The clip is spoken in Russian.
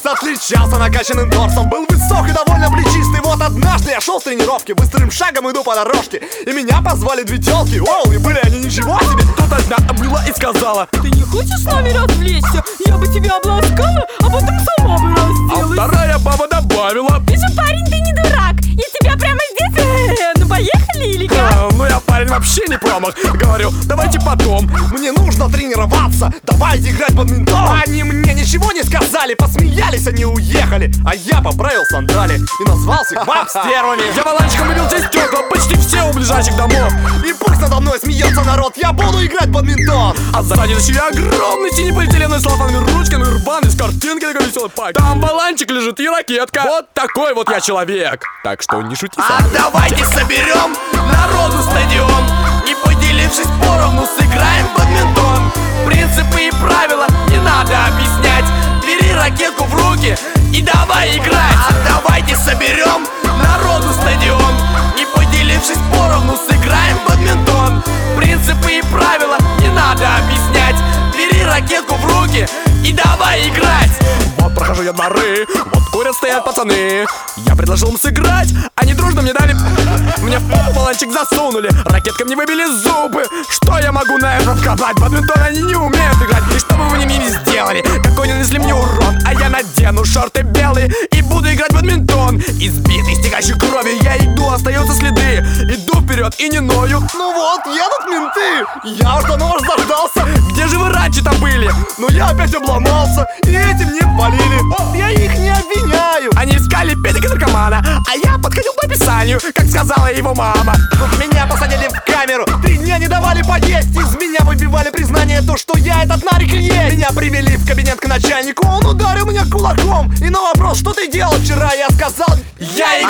отличался накачанным торсом, был высок и довольно плечистый. Вот однажды я шел с тренировки, быстрым шагом иду по дорожке, и меня позвали две телки. Оу, и были они ничего себе. Тут одна обняла и сказала: ты не хочешь с нами развлечься? Я бы тебя обласкала, а потом сама бы разделась. А вторая баба добавила: ты же парень, ты не дурак, я тебя прямо здесь. Ну поехали или как? Ну я парень вообще не промах. Говорю, давайте потом, мне нужно тренироваться, давайте играть в бадминтон. Они мне ничего не сказали, посмеялись, они уехали. А я поправил сандали и назвался баб стервами. Я баланчиком выбил здесь стекла, почти все у ближайших домов. И пусть надо мной смеется народ, я буду играть в бадминтон. А сзади на себе огромный синий полиэтиленовый с целлофановыми ручками, рваный, с картинки такой веселый пак. Там баланчик лежит и ракетка. Вот такой вот я человек. Так что не шути сам. А давайте соберем народу стадион и, поделившись поровну, сыграем в бадминтон. Принципы и правила не надо объяснять. Бери ракетку в руки и давай играть. А давайте соберем народу стадион и, поделившись поровну, сыграем в бадминтон. Принципы и правила не надо объяснять. Бери ракетку в руки и давай играть. Вот прохожу я дворы, вот курят стоят пацаны. Я предложил им сыграть, они дружно мне дали. Мне в попу баланчик засунули, ракеткой мне выбили зубы. Что я могу на это сказать? В бадминтон они не умеют играть. И что бы вы мне не сделали, какой нанесли мне урон. А я надену шорты белые и буду играть в бадминтон. Избитый, стекающий кровью, я иду, остаются следы. Иду вперед и не ною. Ну вот, едут менты, я уж давно вас заждался. Где же вы раньше-то были? Но я опять обломался, и этим не полили. Я их не обвиняю. Они искали педика наркомана, а я подходил по описанию, как сказала его мама. Тут меня посадили в камеру, 3 дня не давали поесть. Из меня выбивали признание, то, что я этот нарик и есть. Меня привели в кабинет к начальнику, он ударил меня кулаком. И на вопрос, что ты делал вчера, я сказал: я